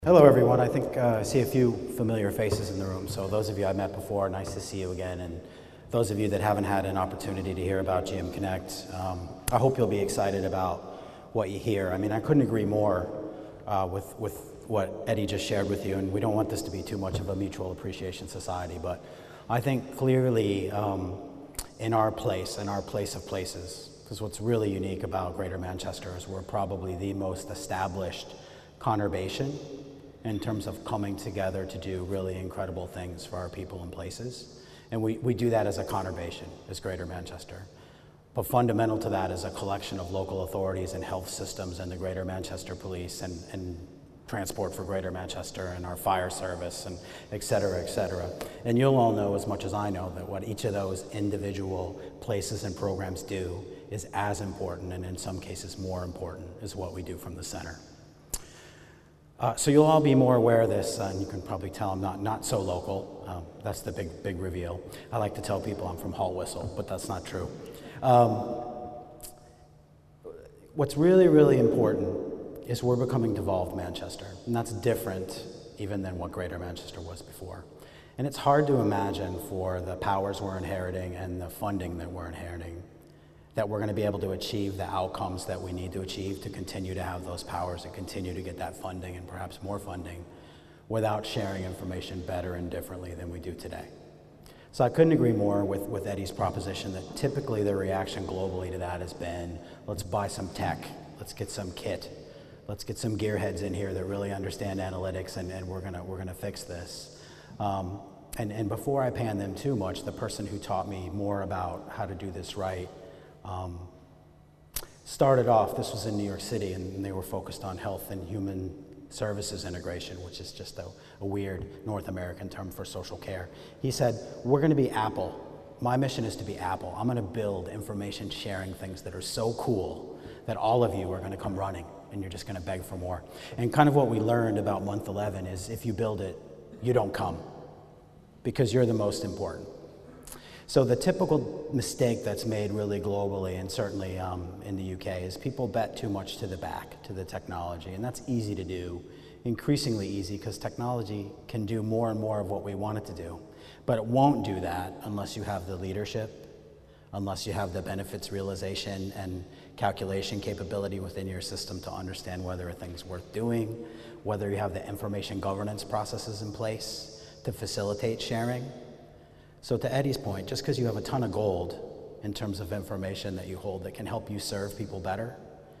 Hello, everyone. I think I see a few familiar faces in the room. So those of you I've met before, nice to see you again. And those of you that haven't had an opportunity to hear about GM Connect, I hope you'll be excited about what you hear. I mean, I couldn't agree more with what Eddie just shared with you. And we don't want this to be too much of a mutual appreciation society. But I think clearly in our place of places, because what's really unique about Greater Manchester is we're probably the most established conurbation in terms of coming together to do really incredible things for our people and places. And we do that as a conurbation, as Greater Manchester. But fundamental to that is a collection of local authorities and health systems and the Greater Manchester Police and Transport for Greater Manchester and our fire service and et cetera, et cetera. And you'll all know as much as I know that what each of those individual places and programs do is as important, and in some cases more important, is what we do from the center. So you'll all be more aware of this, and you can probably tell I'm not so local. That's the big reveal. I like to tell people I'm from Hall Whistle, but that's not true. What's really important is we're becoming devolved Manchester, and that's different even than what Greater Manchester was before. And it's hard to imagine, for the powers we're inheriting and the funding that we're inheriting, that we're going to be able to achieve the outcomes that we need to achieve to continue to have those powers and continue to get that funding and perhaps more funding without sharing information better and differently than we do today. So I couldn't agree more with Eddie's proposition that typically the reaction globally to that has been, let's buy some tech, let's get some kit, let's get some gearheads in here that really understand analytics, and we're gonna fix this. And before I pan them too much, the person who taught me more about how to do this right started off, this was in New York City, and they were focused on health and human services integration, which is just a weird North American term for social care. He said, we're gonna be Apple. My mission is to be Apple. I'm gonna build information sharing things that are so cool that all of you are gonna come running and you're just gonna beg for more. And kind of what we learned about month 11 is if you build it, you don't come because you're the most important. So the typical mistake that's made really globally, and certainly in the UK, is people bet too much to the back, to the technology. And that's easy to do, increasingly easy, because technology can do more and more of what we want it to do. But it won't do that unless you have the leadership, unless you have the benefits realization and calculation capability within your system to understand whether a thing's worth doing, whether you have the information governance processes in place to facilitate sharing. So to Eddie's point, just because you have a ton of gold in terms of information that you hold that can help you serve people better,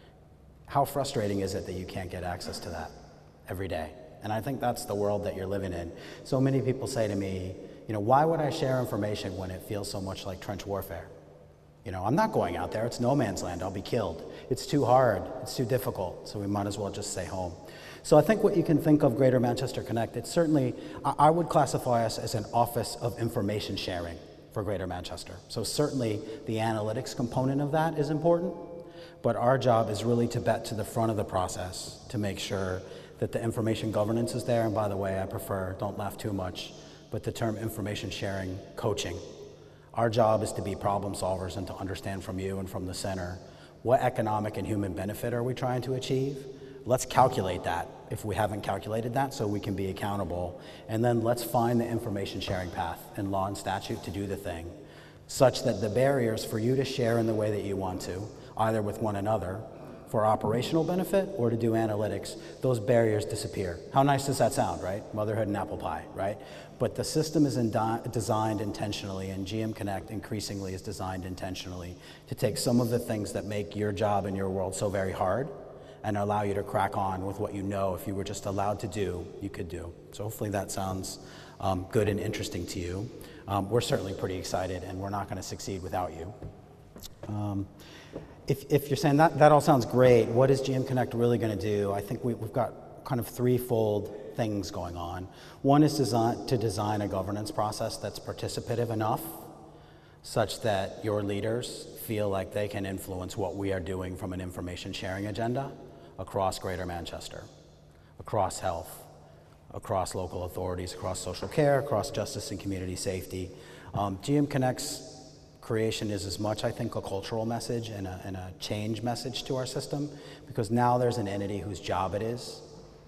how frustrating is it that you can't get access to that every day? And I think that's the world that you're living in. So many people say to me, why would I share information when it feels so much like trench warfare? I'm not going out there, it's no man's land, I'll be killed. It's too hard, it's too difficult, so we might as well just stay home. So I think what you can think of Greater Manchester Connect, it's certainly, I would classify us as an office of information sharing for Greater Manchester. So certainly the analytics component of that is important, but our job is really to bet to the front of the process to make sure that the information governance is there. And by the way, I prefer, don't laugh too much, but the term information sharing coaching. Our job is to be problem solvers and to understand from you and from the center, what economic and human benefit are we trying to achieve? Let's calculate that if we haven't calculated that so we can be accountable. And then let's find the information sharing path in law and statute to do the thing, such that the barriers for you to share in the way that you want to, either with one another for operational benefit or to do analytics, those barriers disappear. How nice does that sound, right? Motherhood and apple pie, right? But the system is designed intentionally, and GM Connect increasingly is designed intentionally to take some of the things that make your job in your world so very hard and allow you to crack on with what if you were just allowed to do, you could do. So hopefully that sounds good and interesting to you. We're certainly pretty excited, and we're not gonna succeed without you. If you're saying that all sounds great, what is GM Connect really gonna do? I think we've got kind of threefold things going on. One is to design a governance process that's participative enough such that your leaders feel like they can influence what we are doing from an information sharing agenda across Greater Manchester, across health, across local authorities, across social care, across justice and community safety. GM Connect's creation is as much, I think, a cultural message and a change message to our system, because now there's an entity whose job it is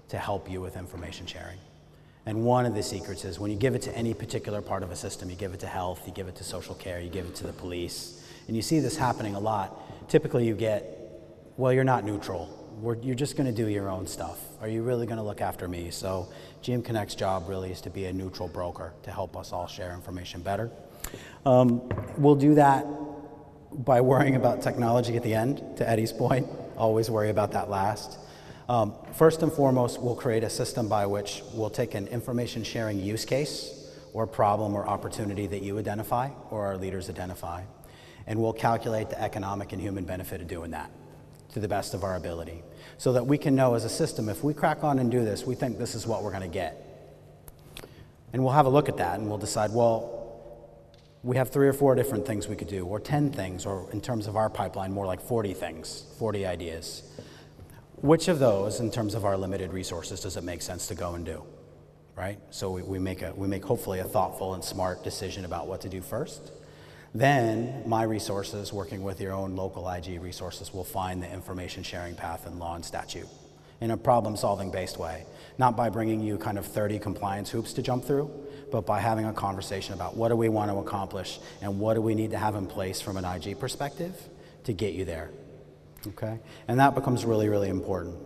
to help you with information sharing. And one of the secrets is when you give it to any particular part of a system, you give it to health, you give it to social care, you give it to the police, and you see this happening a lot, typically you get, well, you're not neutral. You're just going to do your own stuff. Are you really going to look after me? So GM Connect's job really is to be a neutral broker to help us all share information better. We'll do that by worrying about technology at the end, to Eddie's point. Always worry about that last. First and foremost, we'll create a system by which we'll take an information sharing use case or problem or opportunity that you identify or our leaders identify, and we'll calculate the economic and human benefit of doing that to the best of our ability, so that we can know as a system, if we crack on and do this, we think this is what we're going to get. And we'll have a look at that and we'll decide, well, we have 3 or 4 different things we could do, or 10 things, or in terms of our pipeline, more like 40 things, 40 ideas. Which of those, in terms of our limited resources, does it make sense to go and do, right? So we make hopefully a thoughtful and smart decision about what to do first. Then my resources, working with your own local IG resources, will find the information sharing path in law and statute in a problem-solving based way, not by bringing you kind of 30 compliance hoops to jump through, but by having a conversation about what do we want to accomplish and what do we need to have in place from an IG perspective to get you there, okay? And that becomes really, really important.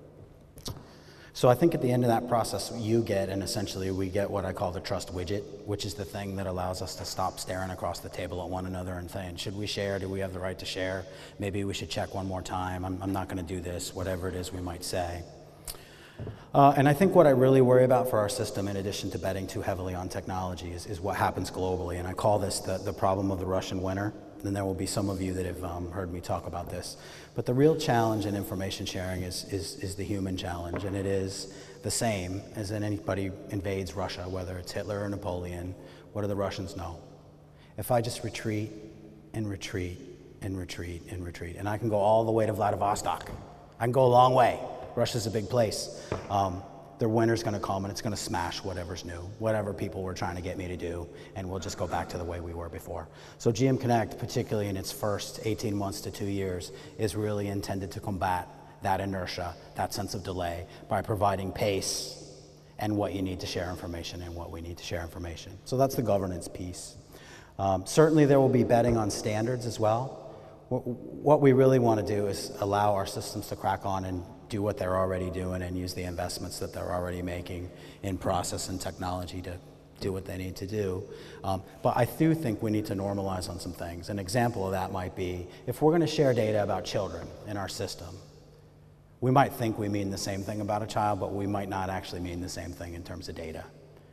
So I think at the end of that process, you get, and essentially we get what I call the trust widget, which is the thing that allows us to stop staring across the table at one another and saying, should we share? Do we have the right to share? Maybe we should check one more time. I'm not going to do this, whatever it is we might say. And I think what I really worry about for our system, in addition to betting too heavily on technology, is what happens globally. And I call this the problem of the Russian winter. And there will be some of you that have heard me talk about this. But the real challenge in information sharing is the human challenge. And it is the same as when anybody invades Russia, whether it's Hitler or Napoleon. What do the Russians know? If I just retreat and retreat and retreat and retreat, and I can go all the way to Vladivostok. I can go a long way. Russia's a big place. Their winter's going to come and it's going to smash whatever's new, whatever people were trying to get me to do, and we'll just go back to the way we were before. So GM Connect, particularly in its first 18 months to 2 years, is really intended to combat that inertia, that sense of delay, by providing pace and what you need to share information and what we need to share information. So that's the governance piece. Certainly there will be betting on standards as well. What we really want to do is allow our systems to crack on and do what they're already doing and use the investments that they're already making in process and technology to do what they need to do. But I do think we need to normalize on some things. An example of that might be, if we're going to share data about children in our system, we might think we mean the same thing about a child, but we might not actually mean the same thing in terms of data.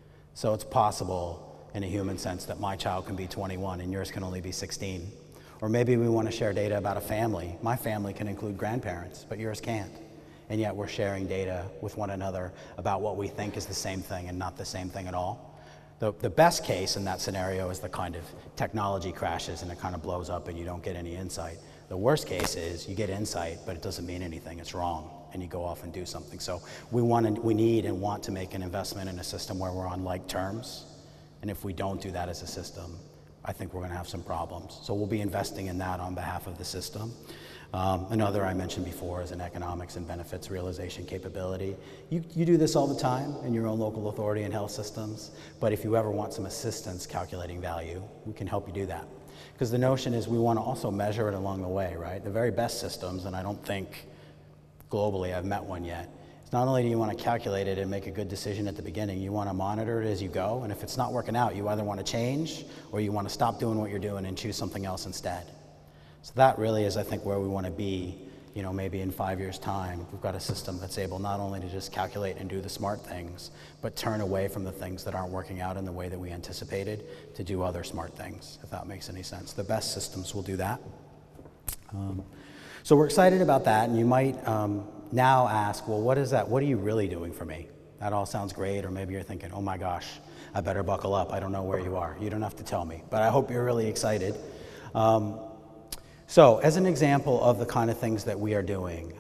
So it's possible in a human sense that my child can be 21 and yours can only be 16. Or maybe we want to share data about a family. My family can include grandparents, but yours can't. And yet we're sharing data with one another about what we think is the same thing and not the same thing at all. The best case in that scenario is the kind of technology crashes and it kind of blows up and you don't get any insight. The worst case is you get insight, but it doesn't mean anything, it's wrong, and you go off and do something. So we need and want to make an investment in a system where we're on like terms. And if we don't do that as a system, I think we're going to have some problems. So we'll be investing in that on behalf of the system. Another I mentioned before is an economics and benefits realization capability. You do this all the time in your own local authority and health systems, but if you ever want some assistance calculating value, we can help you do that. Because the notion is we want to also measure it along the way, right? The very best systems, and I don't think globally I've met one yet, it's not only do you want to calculate it and make a good decision at the beginning, you want to monitor it as you go, and if it's not working out, you either want to change or you want to stop doing what you're doing and choose something else instead. So that really is, I think, where we want to be, maybe in 5 years' time. We've got a system that's able not only to just calculate and do the smart things, but turn away from the things that aren't working out in the way that we anticipated to do other smart things, if that makes any sense. The best systems will do that. So we're excited about that, and you might now ask, well, what is that? What are you really doing for me? That all sounds great, or maybe you're thinking, oh my gosh, I better buckle up. I don't know where you are. You don't have to tell me, but I hope you're really excited. So as an example of the kind of things that we are doing,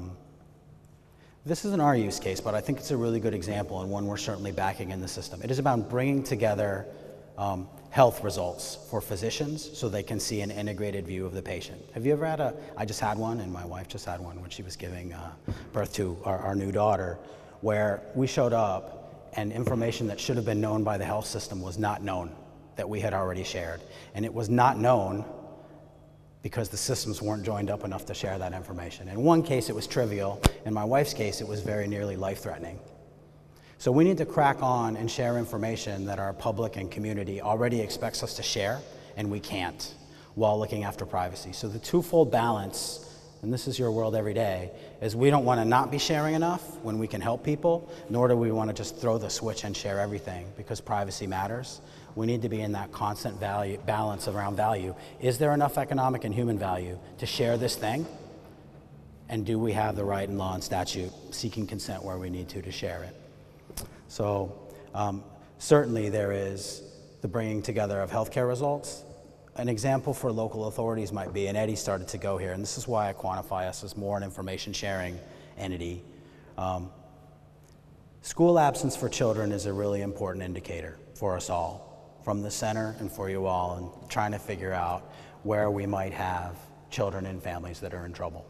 this isn't our use case, but I think it's a really good example and one we're certainly backing in the system. It is about bringing together health results for physicians so they can see an integrated view of the patient. Have you ever had I just had one, and my wife just had one when she was giving birth to our new daughter, where we showed up and information that should have been known by the health system was not known, that we had already shared. And it was not known because the systems weren't joined up enough to share that information. In one case, it was trivial. In my wife's case, it was very nearly life-threatening. So we need to crack on and share information that our public and community already expects us to share, and we can't, while looking after privacy. So the twofold balance, and this is your world every day, is we don't want to not be sharing enough when we can help people, nor do we want to just throw the switch and share everything, because privacy matters. We need to be in that constant balance around value. Is there enough economic and human value to share this thing? And do we have the right in law and statute, seeking consent where we need to share it? So certainly there is the bringing together of healthcare results. An example for local authorities might be, and Eddie started to go here, and this is why I quantify us as more an information sharing entity. School absence for children is a really important indicator for us all, from the center and for you all, and trying to figure out where we might have children and families that are in trouble.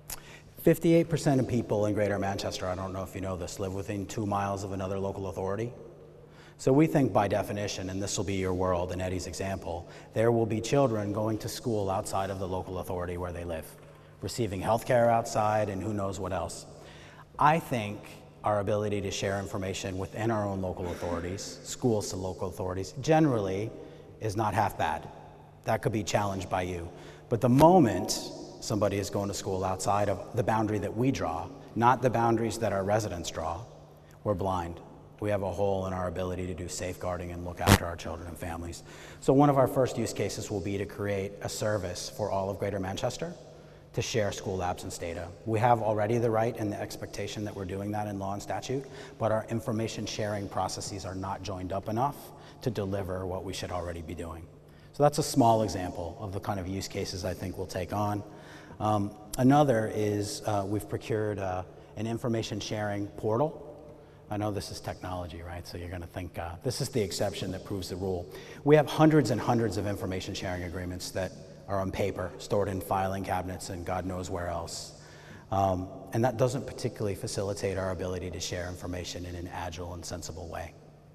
58% of people in Greater Manchester, I don't know if you know this, live within 2 miles of another local authority. So we think by definition, and this will be your world in Eddie's example, there will be children going to school outside of the local authority where they live, receiving health care outside and who knows what else. I think our ability to share information within our own local authorities, schools to local authorities, generally is not half bad. That could be challenged by you. But the moment somebody is going to school outside of the boundary that we draw, not the boundaries that our residents draw, we're blind. We have a hole in our ability to do safeguarding and look after our children and families. So one of our first use cases will be to create a service for all of Greater Manchester to share school absence data. We have already the right and the expectation that we're doing that in law and statute, but our information sharing processes are not joined up enough to deliver what we should already be doing. So that's a small example of the kind of use cases I think we'll take on. Another is we've procured an information sharing portal. I know this is technology, right? So you're going to think this is the exception that proves the rule. We have hundreds and hundreds of information sharing agreements that are on paper, stored in filing cabinets and God knows where else. And that doesn't particularly facilitate our ability to share information in an agile and sensible way.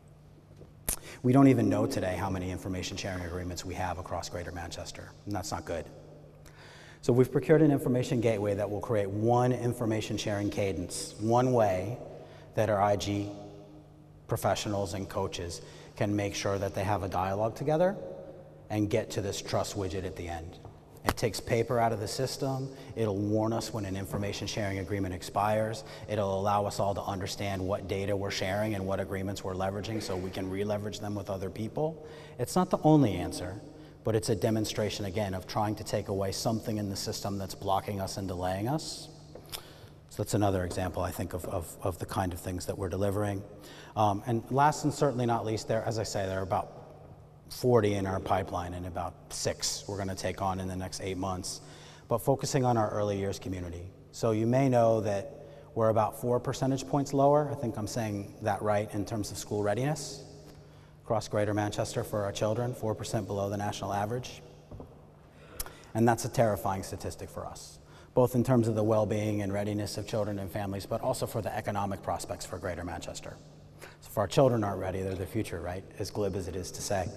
We don't even know today how many information sharing agreements we have across Greater Manchester, and that's not good. So we've procured an information gateway that will create one information sharing cadence, one way that our IG professionals and coaches can make sure that they have a dialogue together and get to this trust widget at the end. It takes paper out of the system. It'll warn us when an information sharing agreement expires. It'll allow us all to understand what data we're sharing and what agreements we're leveraging so we can re-leverage them with other people. It's not the only answer, but it's a demonstration, again, of trying to take away something in the system that's blocking us and delaying us. So that's another example, I think, of the kind of things that we're delivering. And last and certainly not least, as I say, there are about 40 in our pipeline and about 6 we're going to take on in the next 8 months, but focusing on our early years community. So you may know that we're about 4 percentage points lower, I think I'm saying that right, in terms of school readiness across Greater Manchester for our children, 4% below the national average. And that's a terrifying statistic for us, both in terms of the well-being and readiness of children and families, but also for the economic prospects for Greater Manchester. So if our children aren't ready, they're the future, right? As glib as it is to say.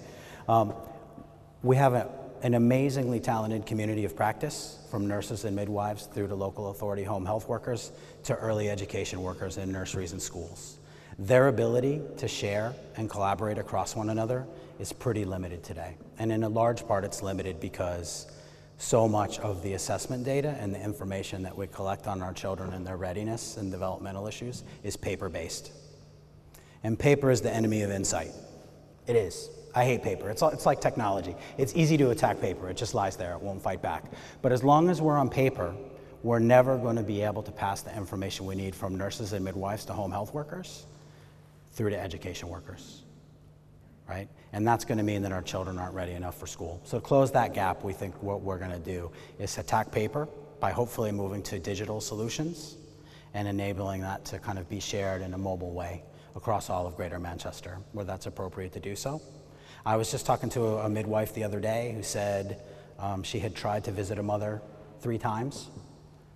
We have an amazingly talented community of practice, from nurses and midwives through to local authority home health workers to early education workers in nurseries and schools. Their ability to share and collaborate across one another is pretty limited today. And in a large part, it's limited because so much of the assessment data and the information that we collect on our children and their readiness and developmental issues is paper-based. And paper is the enemy of insight. It is. I hate paper. It's like technology. It's easy to attack paper. It just lies there. It won't fight back. But as long as we're on paper, we're never going to be able to pass the information we need from nurses and midwives to home health workers through to education workers, right? And that's going to mean that our children aren't ready enough for school. So to close that gap, we think what we're going to do is attack paper by hopefully moving to digital solutions and enabling that to kind of be shared in a mobile way across all of Greater Manchester, where that's appropriate to do so. I was just talking to a midwife the other day who said she had tried to visit a mother 3 times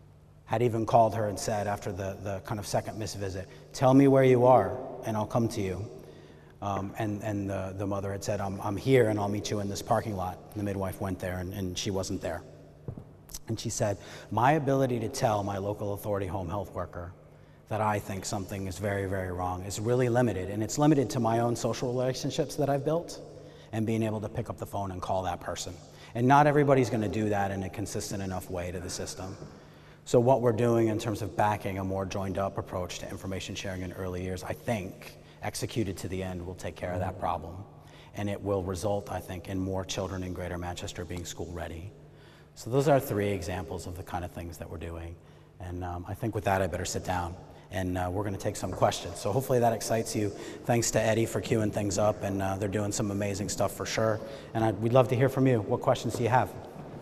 had even called her and said after the kind of second missed visit, "Tell me where you are and I'll come to you." And the mother had said, I'm here and I'll meet you in this parking lot. And the midwife went there and she wasn't there. And she said, "My ability to tell my local authority home health worker that I think something is very, very wrong is really limited. And it's limited to my own social relationships that I've built and being able to pick up the phone and call that person. And not everybody's going to do that in a consistent enough way to the system. So what we're doing in terms of backing a more joined up approach to information sharing in early years, I think, executed to the end, will take care of that problem. And it will result, I think, in more children in Greater Manchester being school ready. So those are 3 examples of the kind of things that we're doing. And I think with that, I better sit down. And we're going to take some questions. So hopefully that excites you. Thanks to Eddie for queuing things up. And they're doing some amazing stuff for sure. And we'd love to hear from you. What questions do you have?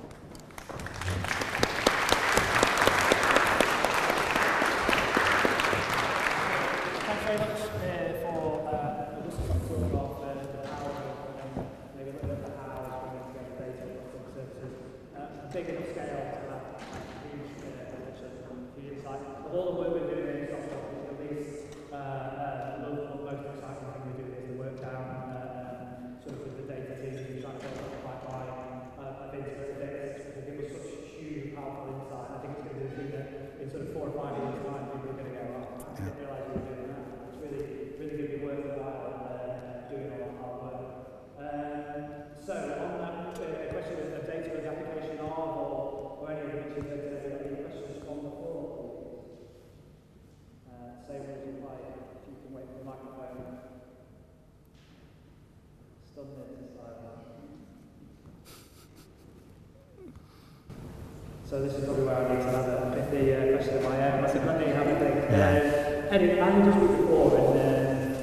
So this is probably where I need to have a 50 question of my own. I said, let me have a think. Eddie, I heard you speak before, and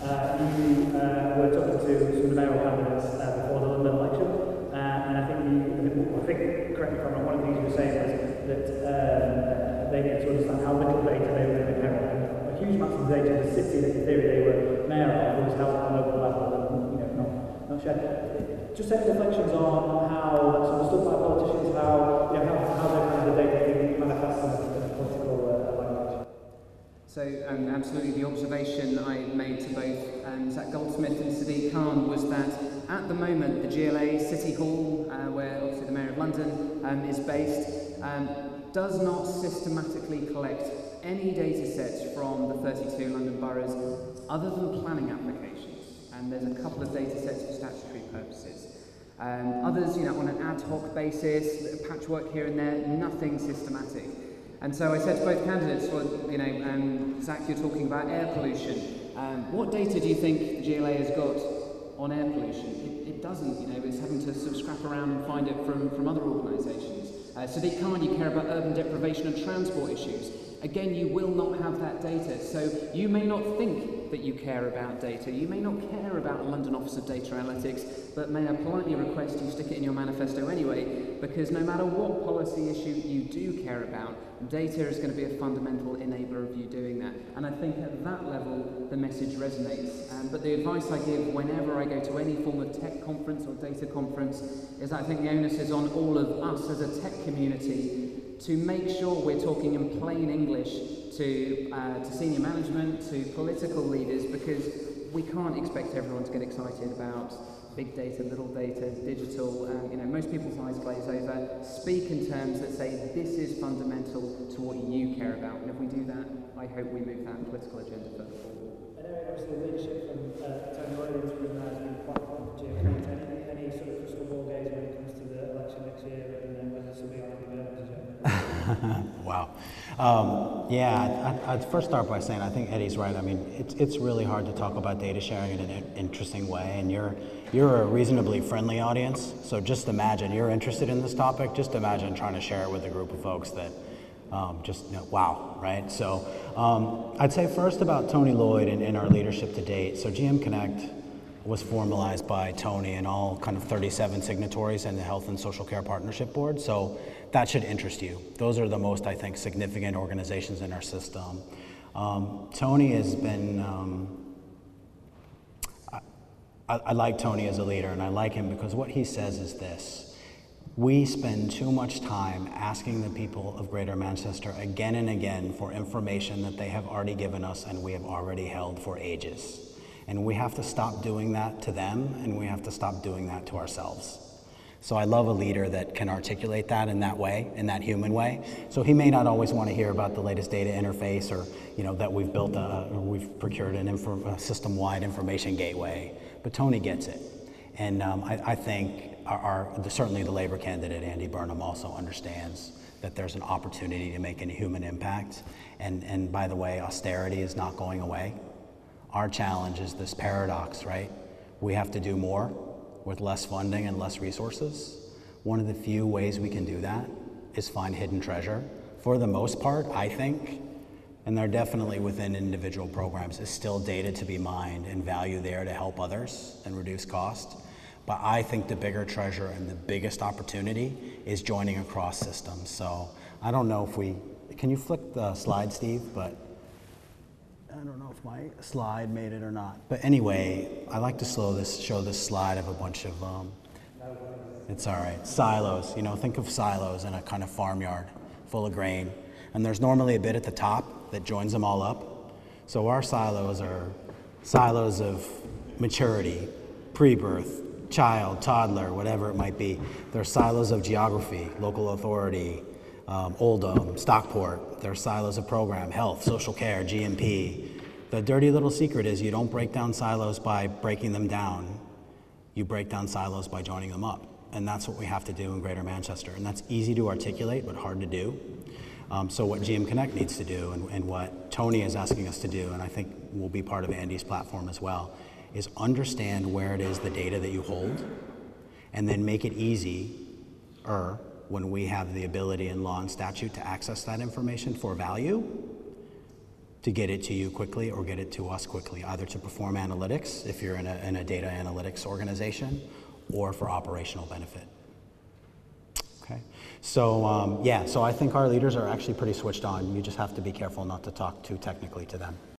you were talking to some of the mayoral candidates before the London election, and I think, correct me if I'm wrong, one of the things you were saying was that they needed to understand how little data they were going to be carrying. A huge amount of data in the city that in theory they were mayor of was held at a local level and not shared. Just any reflections on how that's understood by politicians, how the data manifests in the political language. So absolutely, the observation I made to both Zach Goldsmith and Sadiq Khan was that at the moment the GLA City Hall, where obviously the Mayor of London is based, does not systematically collect any data sets from the 32 London boroughs other than planning applications. And there's a couple of data sets for statutory purposes. Others, on an ad hoc basis, patchwork here and there, nothing systematic. And so I said to both candidates, well, Zach, you're talking about air pollution. What data do you think the GLA has got on air pollution? It doesn't, it's having to scrap around and find it from other organisations. Sadiq Khan, you care about urban deprivation and transport issues. Again, you will not have that data. So you may not think that you care about data. You may not care about the London Office of Data Analytics, but may I politely request you stick it in your manifesto anyway, because no matter what policy issue you do care about, data is going to be a fundamental enabler of you doing that. And I think at that level, the message resonates. But the advice I give whenever I go to any form of tech conference or data conference is that I think the onus is on all of us as a tech community to make sure we're talking in plain English to senior management, to political leaders, because we can't expect everyone to get excited about big data, little data, digital. Most people's eyes glaze over. Speak in terms that say this is fundamental to what you care about. And if we do that, I hope we move that political agenda further forward. I know obviously leadership from Tony Rollins has been quite important. Any sort of crystal ball gaze when it comes to the election next year, and then whether something like Wow. I'd first start by saying I think Eddie's right. I mean, it's really hard to talk about data sharing in an interesting way, and you're a reasonably friendly audience. So just imagine you're interested in this topic. Just imagine trying to share it with a group of folks that wow, right? So I'd say first about Tony Lloyd and our leadership to date. So GM Connect was formalized by Tony and all kind of 37 signatories and the Health and Social Care Partnership Board. So that should interest you. Those are the most, I think, significant organizations in our system. Tony has been, I like Tony as a leader, and I like him because what he says is this: We spend too much time asking the people of Greater Manchester again and again for information that they have already given us and we have already held for ages. And we have to stop doing that to them, and we have to stop doing that to ourselves. So I love a leader that can articulate that in that way, in that human way. So he may not always want to hear about the latest data interface, or that we've built or we've procured a system-wide information gateway, but Tony gets it. And I think certainly the Labor candidate, Andy Burnham, also understands that there's an opportunity to make a human impact. And by the way, austerity is not going away. Our challenge is this paradox, right? We have to do more with less funding and less resources. One of the few ways we can do that is find hidden treasure. For the most part, I think, and they're definitely within individual programs, is still data to be mined and value there to help others and reduce cost. But I think the bigger treasure and the biggest opportunity is joining across systems. So I don't know if can you flick the slide, Steve? But I don't know if my slide made it or not. But anyway, I like to show this slide of a bunch of, it's all right, silos. Think of silos in a kind of farmyard full of grain. And there's normally a bit at the top that joins them all up. So our silos are silos of maturity, pre-birth, child, toddler, whatever it might be. They're silos of geography, local authority, Oldham, Stockport. They're silos of program, health, social care, GMP. The dirty little secret is you don't break down silos by breaking them down. You break down silos by joining them up. And that's what we have to do in Greater Manchester. And that's easy to articulate, but hard to do. So what GM Connect needs to do, and what Tony is asking us to do, and I think will be part of Andy's platform as well, is understand where it is the data that you hold, and then make it easy when we have the ability in law and statute to access that information for value, to get it to you quickly or get it to us quickly, either to perform analytics if you're in a data analytics organization, or for operational benefit. Okay, so so I think our leaders are actually pretty switched on. You just have to be careful not to talk too technically to them.